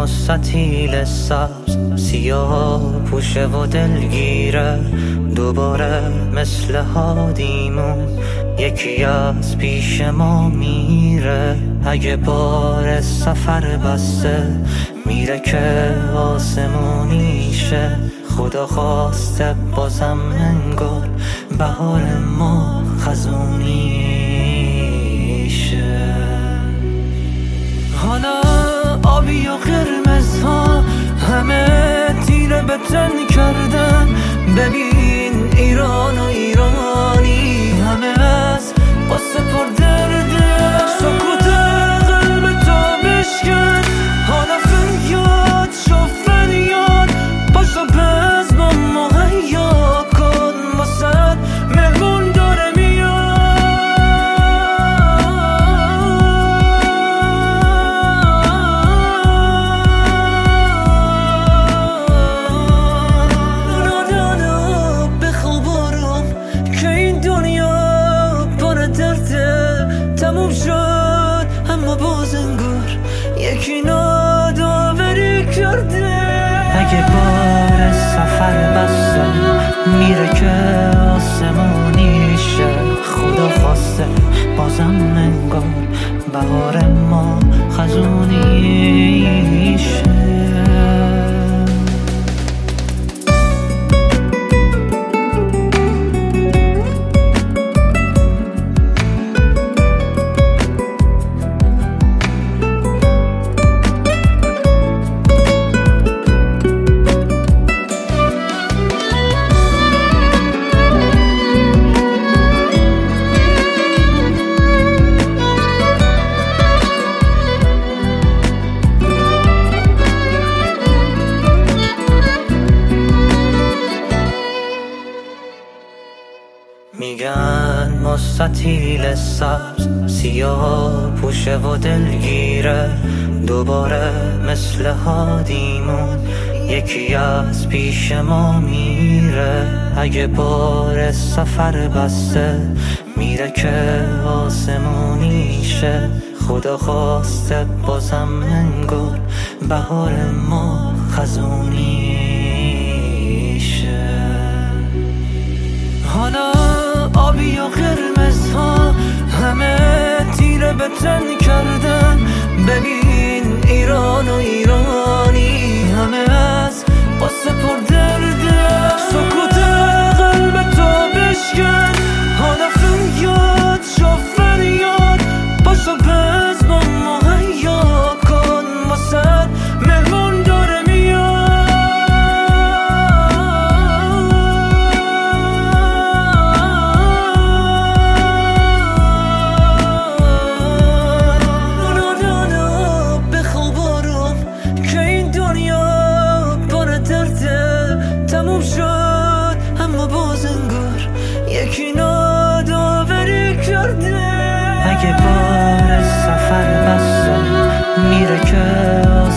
مستطیل سبز سیاه پوشه و دلگیره، دوباره مثل هادیمون یکی از پیش ما میره. اگه بار سفر بسته میره که آسمونیشه، خدا خواسته بازم انگار بهار ما خزونیشه. حالا آبی و قرمز ها همه تیره به تن کردن، ببین ایران و ایرانی همه از قصه پر درده. سکوت قلب تا بشکن، حالا فریاد شو فریاد، باشو پس با مهیا کن، واسد مهمون داره شد، اما باز انگار یکی ناداوری کرده. اگه بار سفر بسته میره که آسمونیشه، خدا خواسته بازم انگار بهار ما خزونیشه. میگن مستطیل سبز سیاه پوشه و دلگیره، دوباره مثل هادیمون یکی از پیش ما میره. اگه بار سفر بسته میره که آسمونیشه، خدا خواسته بازم انگار بهار ما خزونیشه. حالا آبی و قرمز ها همه تیره به تن کردن، ببین ایران و ایرانی همه از قصه پر درده. سکوت قلب تا بشکن، حالا فریاد شو فریاد، باشو پس با مهیا کن، واسد مهمون داره شد، اما باز انگار یکی ناداوری کرده. اگه بار سفر بسته میره که